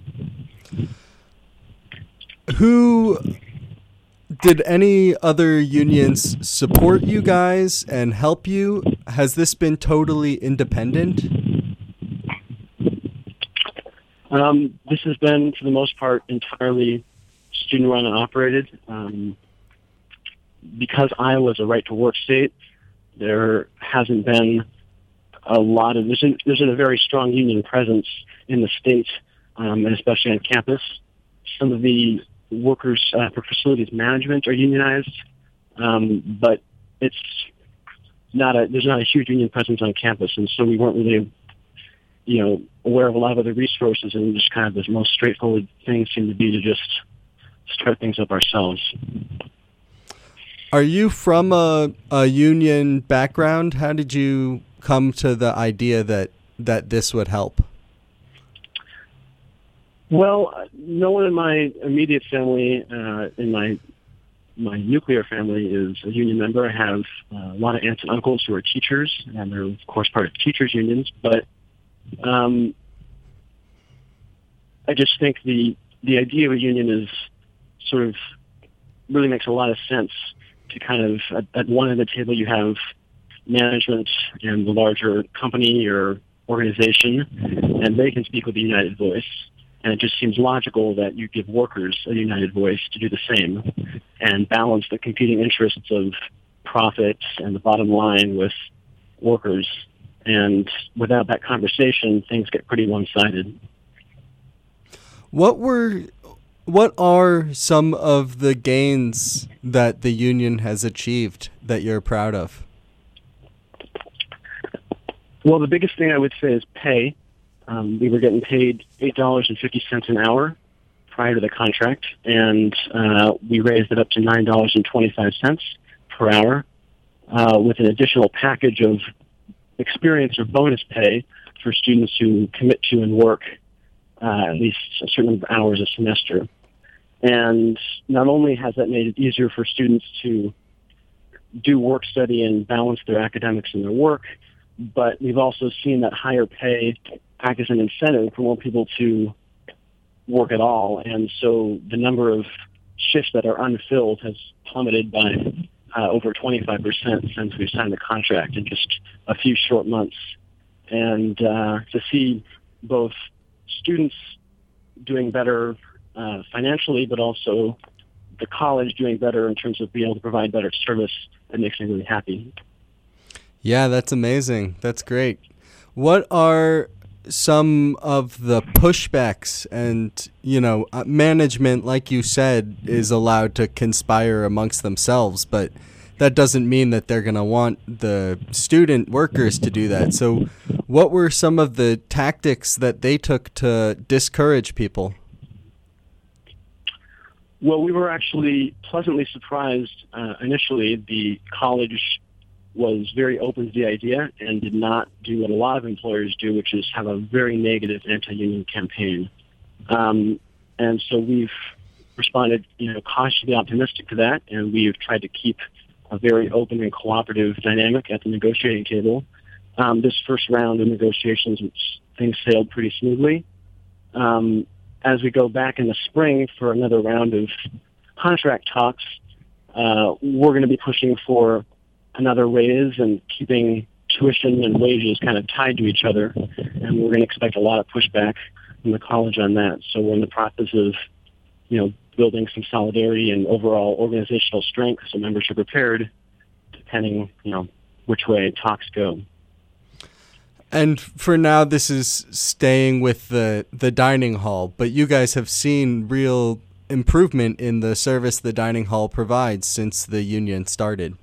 K: Who did any other unions support you guys and help you? Has this been totally independent?
J: Um, this has been, for the most part, entirely student-run and operated. Um, because Iowa is a right-to-work state, there hasn't been a lot of, there's, an, there's been a very strong union presence in the state, um, and especially on campus. Some of the workers uh, for facilities management are unionized, um, but it's not a, there's not a huge union presence on campus, and so we weren't really, you know, aware of a lot of other resources, and just kind of the most straightforward thing seemed to be to just start things up ourselves.
K: Are you from a, a union background? How did you come to the idea that, that this would help?
J: Well, no one in my immediate family, uh, in my my nuclear family, is a union member. I have uh, a lot of aunts and uncles who are teachers, and they're, of course, part of teachers' unions. But um, I just think the the idea of a union is sort of really makes a lot of sense. To kind of, at, at one end of the table, you have management and the larger company or organization, and they can speak with a united voice. And it just seems logical that you give workers a united voice to do the same and balance the competing interests of profit and the bottom line with workers. And without that conversation, things get pretty one-sided.
K: What were, what are some of the gains that the union has achieved that you're proud of?
J: Well, the biggest thing I would say is pay. Um, we were getting paid eight dollars and fifty cents an hour prior to the contract, and uh, we raised it up to nine dollars and twenty-five cents per hour uh, with an additional package of experience or bonus pay for students who commit to and work uh, at least a certain number of hours a semester. And not only has that made it easier for students to do work study and balance their academics and their work, but we've also seen that higher pay act as an incentive for more people to work at all. And so the number of shifts that are unfilled has plummeted by uh, over twenty-five percent since we signed the contract in just a few short months. And uh, to see both students doing better uh, financially, but also the college doing better in terms of being able to provide better service, that makes me really happy.
K: Yeah, that's amazing. That's great. What are some of the pushbacks? And, you know, uh, management, like you said, is allowed to conspire amongst themselves, but that doesn't mean that they're going to want the student workers to do that. So what were some of the tactics that they took to discourage people?
J: Well, we were actually pleasantly surprised. Uh, initially, the college was very open to the idea and did not do what a lot of employers do, which is have a very negative anti-union campaign. Um, and so we've responded, you know, cautiously optimistic to that, and we've tried to keep a very open and cooperative dynamic at the negotiating table. Um, this first round of negotiations, things sailed pretty smoothly. Um, as we go back in the spring for another round of contract talks, uh, we're going to be pushing for another raise and keeping tuition and wages kind of tied to each other. And we're going to expect a lot of pushback from the college on that. So we're in the process of, you know, building some solidarity and overall organizational strength so members are prepared depending, you know, which way talks go.
K: And for now, this is staying with the, the dining hall, but you guys have seen real improvement in the service the dining hall provides since the union started.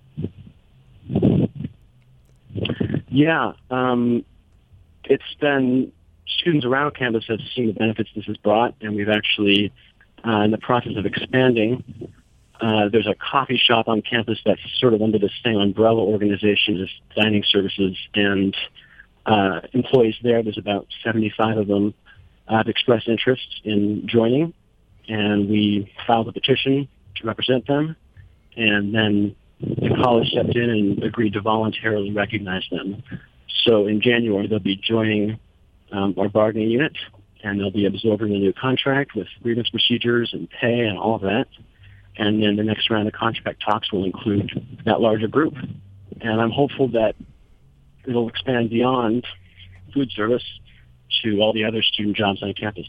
J: Yeah, um, it's been, students around campus have seen the benefits this has brought, and we've actually, uh, in the process of expanding, uh, there's a coffee shop on campus that's sort of under the same umbrella organization as dining services, and uh, employees there, there's about seventy-five of them, uh, have expressed interest in joining, and we filed a petition to represent them, and then the college stepped in and agreed to voluntarily recognize them. So in January, they'll be joining um, our bargaining unit, and they'll be absorbing the new contract with grievance procedures and pay and all of that. And then the next round of contract talks will include that larger group. And I'm hopeful that it'll expand beyond food service to all the other student jobs on campus.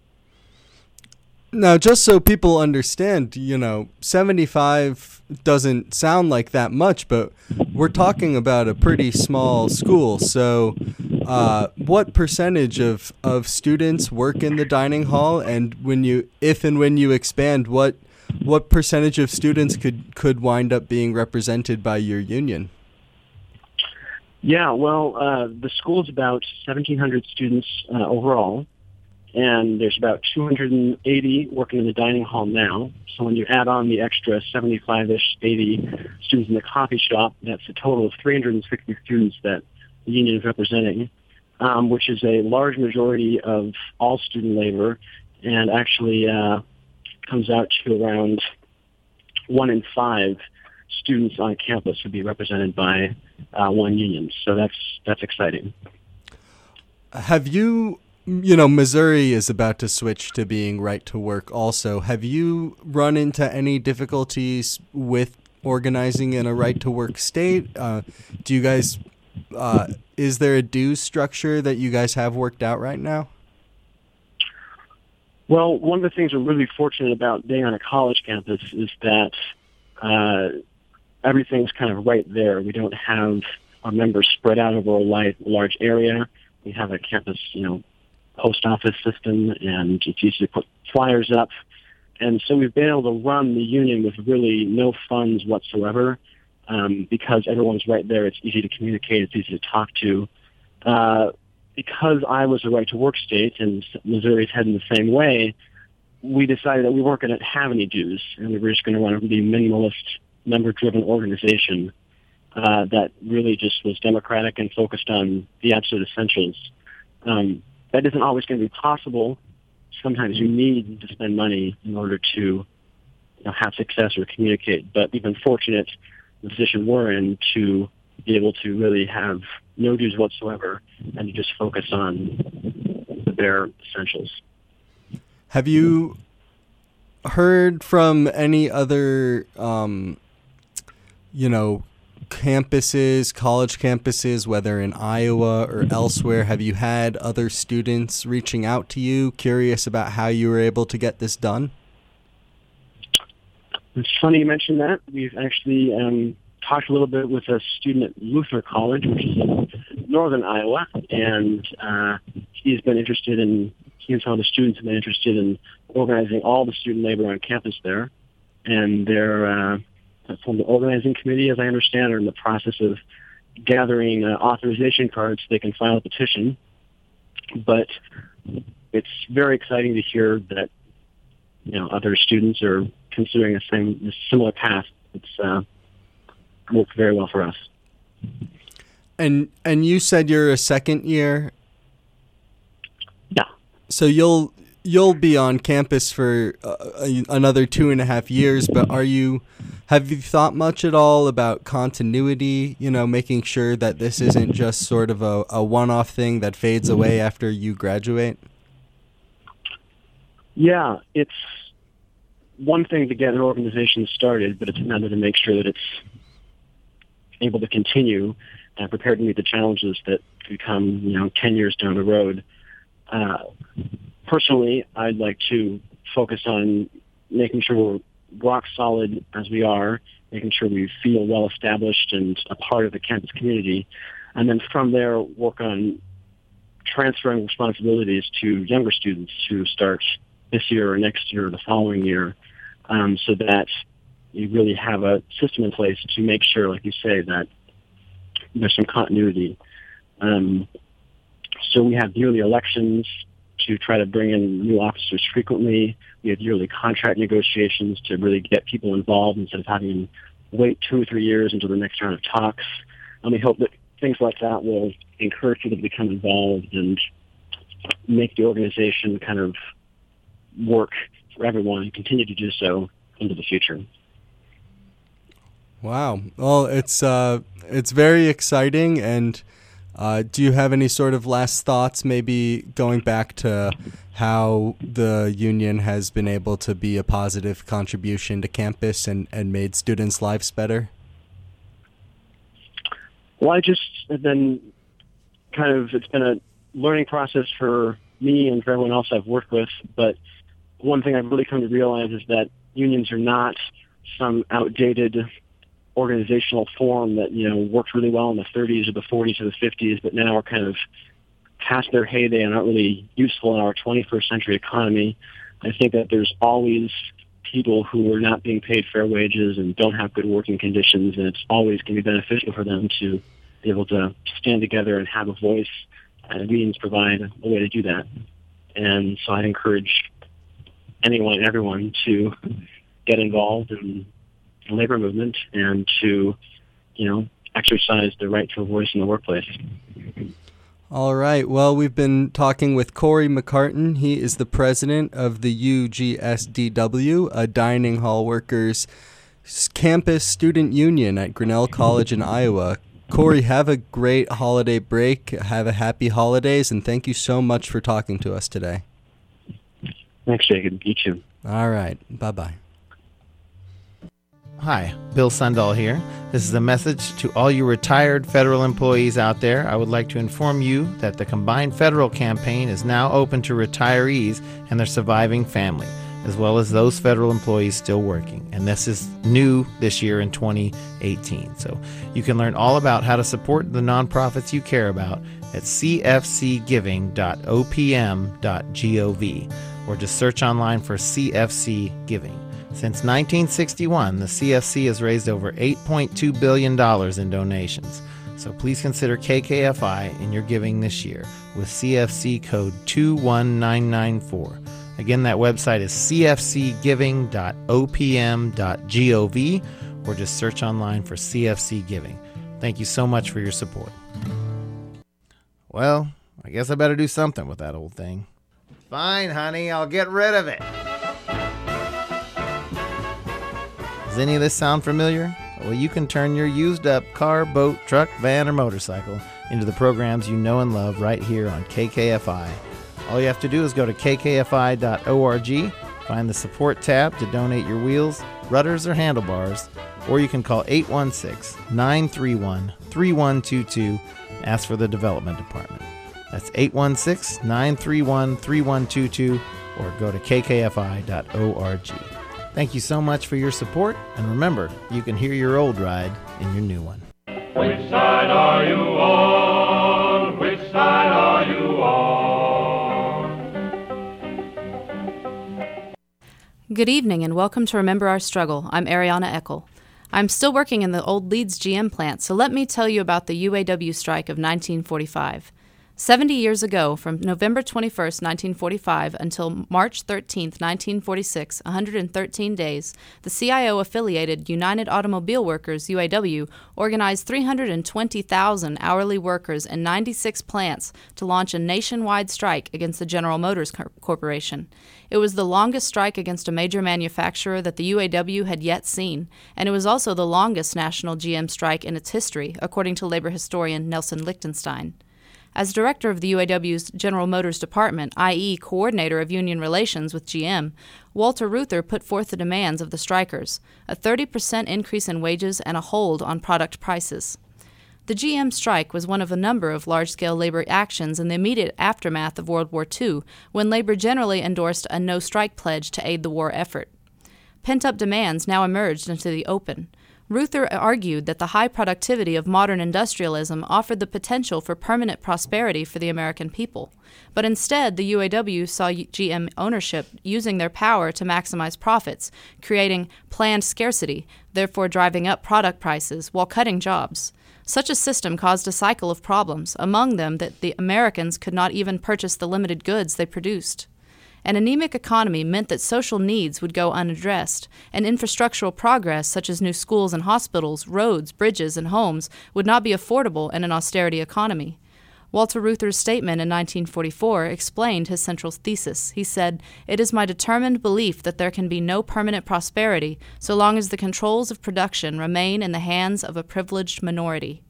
K: Now, just so people understand, you know, seventy-five doesn't sound like that much, but we're talking about a pretty small school. So uh, what percentage of, of students work in the dining hall? And when you, if and when you expand, what what percentage of students could, could wind up being represented by your union?
J: Yeah, well, uh, the school is about seventeen hundred students uh, overall. And there's about two hundred eighty working in the dining hall now. So when you add on the extra seventy-five-ish, eighty students in the coffee shop, that's a total of three hundred sixty students that the union is representing, um, which is a large majority of all student labor, and actually uh, comes out to around one in five students on campus would be represented by uh, one union. So that's that's exciting.
K: Have you... You know, Missouri is about to switch to being right to work also. Have you run into any difficulties with organizing in a right to work state? Uh, do you guys, uh, is there a dues structure that you guys have worked out right now?
J: Well, one of the things we're really fortunate about being on a college campus is that uh, everything's kind of right there. We don't have our members spread out over a large area. We have a campus, you know, post office system, and it's easy to put flyers up. And so we've been able to run the union with really no funds whatsoever um, because everyone's right there. It's easy to communicate. It's easy to talk to. Uh, because I was a right-to-work state and Missouri's heading the same way, we decided that we weren't going to have any dues, and we were just going to run a really minimalist, member-driven organization uh, that really just was democratic and focused on the absolute essentials. Um, That isn't always going to be possible. Sometimes you need to spend money in order to, you know, have success or communicate. But we've been fortunate in the position we're in to be able to really have no dues whatsoever and to just focus on the bare essentials.
K: Have you heard from any other, um, you know, campuses, college campuses, whether in Iowa or elsewhere? Have you had other students reaching out to you, curious about how you were able to get this done?
J: It's funny you mentioned that. We've actually um, talked a little bit with a student at Luther College, which is in northern Iowa, and uh, he's been interested in, he and some of the students have been interested in organizing all the student labor on campus there, and they're uh, from the organizing committee, as I understand, are in the process of gathering uh, authorization cards so they can file a petition. But it's very exciting to hear that, you know, other students are considering the same, a similar path. It's uh, worked very well for us.
K: And and you said you're a second year.
J: Yeah.
K: So you'll you'll be on campus for uh, another two and a half years. But are you? Have you thought much at all about continuity, you know, making sure that this isn't just sort of a, a one-off thing that fades away after you graduate?
J: Yeah, it's one thing to get an organization started, but it's another to make sure that it's able to continue and prepared to meet the challenges that could come, you know, ten years down the road. Uh, personally, I'd like to focus on making sure we're rock solid as we are, making sure we feel well established and a part of the campus community, and then from there work on transferring responsibilities to younger students who start this year or next year or the following year, um, so that you really have a system in place to make sure, like you say, that there's some continuity. Um, so we have yearly elections to try to bring in new officers frequently. We have yearly contract negotiations to really get people involved instead of having them wait two or three years until the next round of talks. And we hope that things like that will encourage people to become involved and make the organization kind of work for everyone and continue to do so into the future.
K: Wow. Well, it's uh, it's very exciting. And uh, do you have any sort of last thoughts, maybe going back to how the union has been able to be a positive contribution to campus and, and made students' lives better?
J: Well, I just have been kind of, it's been a learning process for me and for everyone else I've worked with, but one thing I've really come to realize is that unions are not some outdated organizational form that, you know, worked really well in the thirties or the forties or the fifties, but now are kind of past their heyday and aren't really useful in our twenty-first century economy. I think that there's always people who are not being paid fair wages and don't have good working conditions, and it's always going to be beneficial for them to be able to stand together and have a voice, and unions provide a way to do that. And so I'd encourage anyone and everyone to get involved in the labor movement and to, you know, exercise their right to a voice in the workplace.
K: All right. Well, we've been talking with Corey McCartan. He is the president of the U G S D W, a dining hall workers campus student union at Grinnell College in Iowa. Corey, have a great holiday break. Have a happy holidays, and thank you so much for talking to us today.
J: Thanks, Jacob. You too.
K: All right. Bye-bye.
G: Hi, Bill Sundahl here. This is a message to all you retired federal employees out there. I would like to inform you that the Combined Federal Campaign is now open to retirees and their surviving family, as well as those federal employees still working. And this is new this year in twenty eighteen. So you can learn all about how to support the nonprofits you care about at c f c giving dot o p m dot gov, or just search online for C F C Giving. Since nineteen sixty-one, the C F C has raised over eight point two billion dollars in donations. So please consider K K F I in your giving this year with C F C code two one nine nine four. Again, that website is c f c giving dot o p m dot gov, or just search online for C F C Giving. Thank you so much for your support. Well, I guess I better do something with that old thing. Fine, honey, I'll get rid of it. Does any of this sound familiar? Well, you can turn your used up car, boat, truck, van, or motorcycle into the programs you know and love right here on K K F I. All you have to do is go to k k f i dot org, find the support tab to donate your wheels, rudders, or handlebars, or you can call eight one six, nine three one, three one two two and ask for the development department. That's eight one six, nine three one, three one two two, or go to k k f i dot org. Thank you so much for your support, and remember, you can hear your old ride in your new one.
L: Which side are you on? Which side are you on?
C: Good evening and welcome to Remember Our Struggle. I'm Ariana Eckel. I'm still working in the old Leeds G M plant, so let me tell you about the U A W strike of nineteen forty-five. Seventy years ago, from November twenty-first, nineteen forty-five, until March thirteenth, nineteen forty-six, one hundred thirteen days, the C I O-affiliated United Automobile Workers, U A W, organized three hundred twenty thousand hourly workers in ninety-six plants to launch a nationwide strike against the General Motors Corporation. It was the longest strike against a major manufacturer that the U A W had yet seen, and it was also the longest national G M strike in its history, according to labor historian Nelson Lichtenstein. As director of the U A W's General Motors Department, that is coordinator of union relations with G M, Walter Reuther put forth the demands of the strikers, a thirty percent increase in wages and a hold on product prices. The G M strike was one of a number of large-scale labor actions in the immediate aftermath of World War Two, when labor generally endorsed a no-strike pledge to aid the war effort. Pent-up demands now emerged into the open. Reuther argued that the high productivity of modern industrialism offered the potential for permanent prosperity for the American people. But instead, the U A W saw G M ownership using their power to maximize profits, creating planned scarcity, therefore driving up product prices while cutting jobs. Such a system caused a cycle of problems, among them that the Americans could not even purchase the limited goods they produced. An anemic economy meant that social needs would go unaddressed, and infrastructural progress such as new schools and hospitals, roads, bridges, and homes would not be affordable in an austerity economy. Walter Reuther's statement in nineteen forty-four explained his central thesis. He said, "It is my determined belief that there can be no permanent prosperity so long as the controls of production remain in the hands of a privileged minority."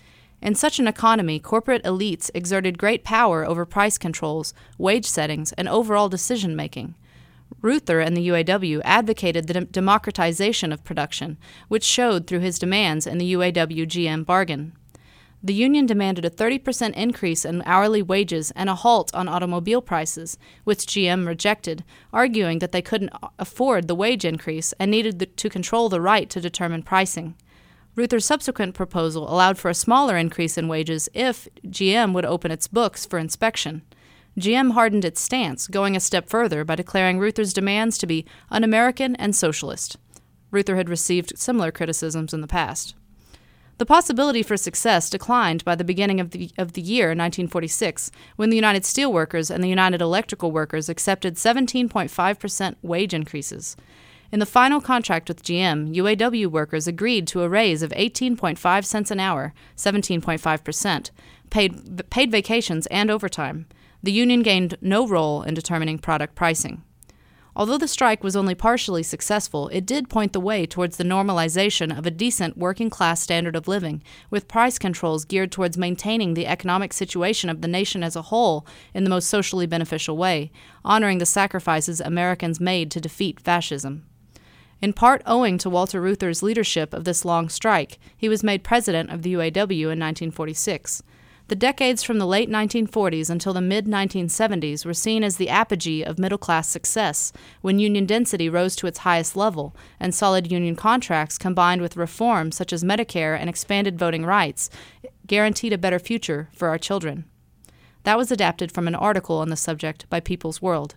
C: In such an economy, corporate elites exerted great power over price controls, wage settings, and overall decision-making. Reuther and the U A W advocated the democratization of production, which showed through his demands in the U A W G M bargain. The union demanded a thirty percent increase in hourly wages and a halt on automobile prices, which G M rejected, arguing that they couldn't afford the wage increase and needed the, to control the right to determine pricing. Reuther's subsequent proposal allowed for a smaller increase in wages if G M would open its books for inspection. G M hardened its stance, going a step further by declaring Reuther's demands to be un-American and socialist. Reuther had received similar criticisms in the past. The possibility for success declined by the beginning of the, of the year nineteen forty-six, when the United Steelworkers and the United Electrical Workers accepted seventeen point five percent wage increases. In the final contract with G M, U A W workers agreed to a raise of eighteen point five cents an hour, seventeen point five percent, paid, paid vacations, and overtime. The union gained no role in determining product pricing. Although the strike was only partially successful, it did point the way towards the normalization of a decent working-class standard of living, with price controls geared towards maintaining the economic situation of the nation as a whole in the most socially beneficial way, honoring the sacrifices Americans made to defeat fascism. In part owing to Walter Reuther's leadership of this long strike, he was made president of the U A W in nineteen forty-six. The decades from the late nineteen forties until the mid nineteen seventies were seen as the apogee of middle-class success, when union density rose to its highest level, and solid union contracts combined with reforms such as Medicare and expanded voting rights guaranteed a better future for our children. That was adapted from an article on the subject by People's World.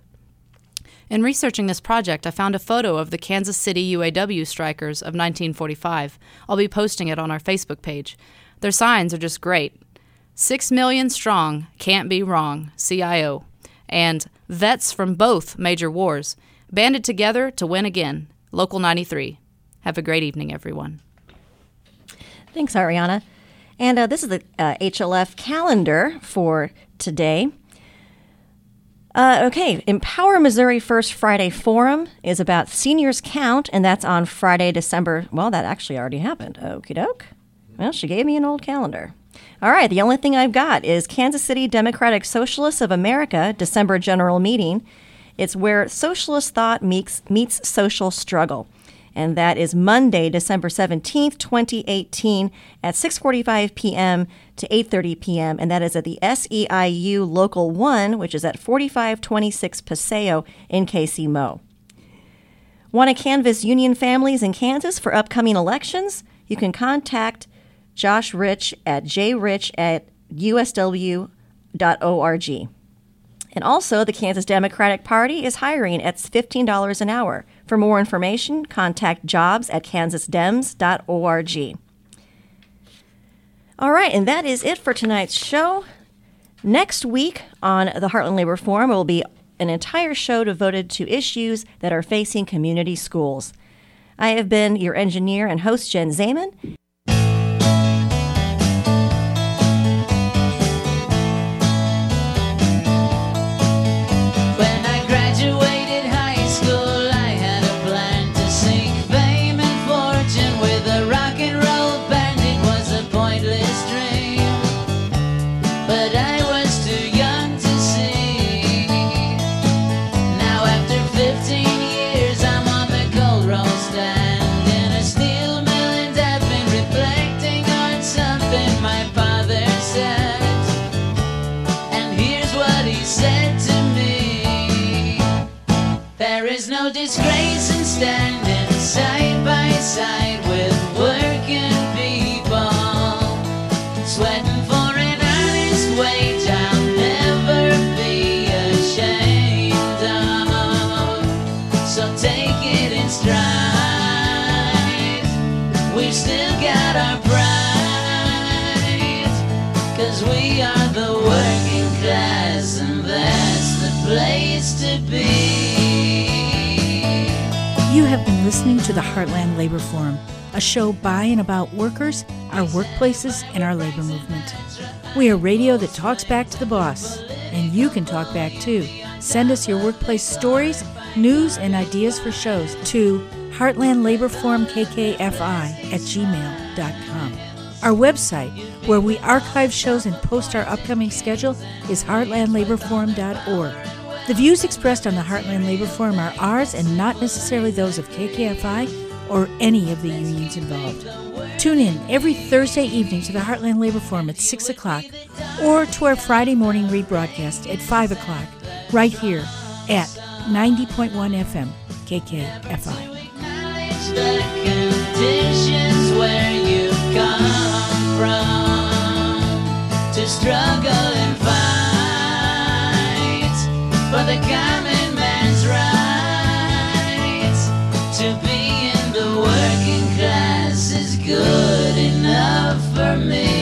C: In researching this project, I found a photo of the Kansas City U A W strikers of nineteen forty-five. I'll be posting it on our Facebook page. Their signs are just great. Six million strong, can't be wrong, C I O. And vets from both major wars, banded together to win again, Local ninety-three. Have a great evening, everyone.
B: Thanks, Ariana. And uh, this is the uh, H L F calendar for today. Uh, okay, Empower Missouri First Friday Forum is about Seniors Count, and that's on Friday, December. Well, that actually already happened. Okie doke. Well, she gave me an old calendar. All right, the only thing I've got is Kansas City Democratic Socialists of America, December General Meeting. It's where socialist thought meets, meets social struggle. And that is Monday, December seventeenth, twenty eighteen, at six forty-five p.m. to eight thirty p.m., and that is at the S E I U Local one, which is at forty-five twenty-six Paseo in K C M O. Want to canvass union families in Kansas for upcoming elections? You can contact Josh Rich at j rich at u s w dot org. And also, the Kansas Democratic Party is hiring at fifteen dollars an hour. For more information, contact jobs at kansas dems dot org. All right, and that is it for tonight's show. Next week on the Heartland Labor Forum will be an entire show devoted to issues that are facing community schools. I have been your engineer and host, Jen Zaman.
M: There is no disgrace in standing side by side with working people, sweating for an honest wage I'll never be ashamed of. So take it in stride, we've still got our pride, 'cause we are the working class, and that's the place to be.
A: You have been listening to the Heartland Labor Forum, a show by and about workers, our workplaces, and our labor movement. We are radio that talks back to the boss, and you can talk back too. Send us your workplace stories, news, and ideas for shows to Heartland Labor Forum K K F I at gmail dot com. Our website, where we archive shows and post our upcoming schedule, is heartland labor forum dot org. The views expressed on the Heartland Labor Forum are ours and not necessarily those of K K F I or any of the unions involved. Tune in every Thursday evening to the Heartland Labor Forum at six o'clock or to our Friday morning rebroadcast at five o'clock right here at ninety point one F M K K F I.
M: Acknowledge the conditions where you come from, to struggle and fight for the common man's rights. To be in the working class is good enough for me.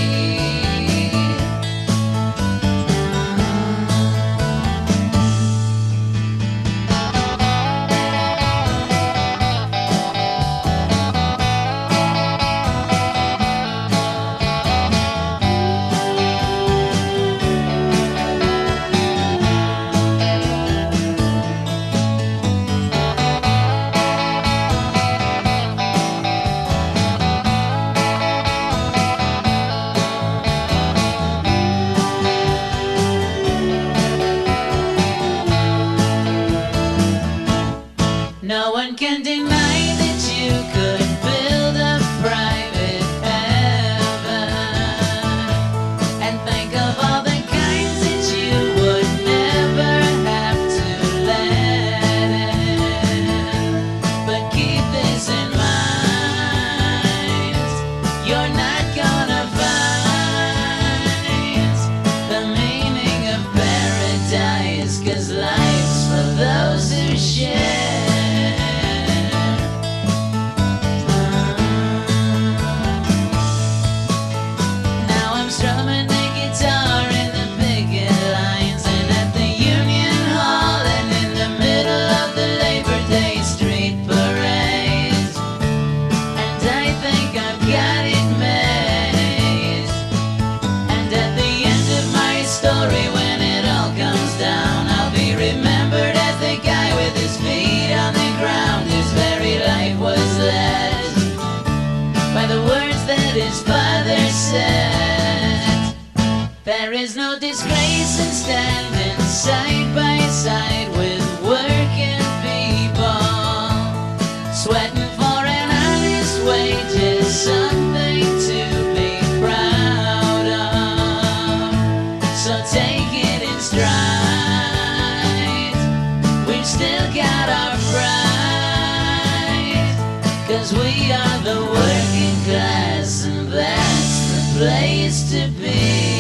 M: No one can deny that you could build a private heaven, and think of all the kinds that you would never have to let in. But keep this in mind, you're not gonna find the meaning of paradise, 'cause life's for those who share. Strumming the guitar in the picket lines, and at the Union Hall, and in the middle of the Labor Day street parade. And I think I've got it made. And at the end of my story, when it all comes down, I'll be remembered as the guy with his feet on the ground, whose very life was led by the words that his father said. There is no disgrace in standing side by side with working people, sweating for an honest wage is something to be proud of. So take it in stride, we've still got our pride, 'cause we are the working class, and that's the place to be.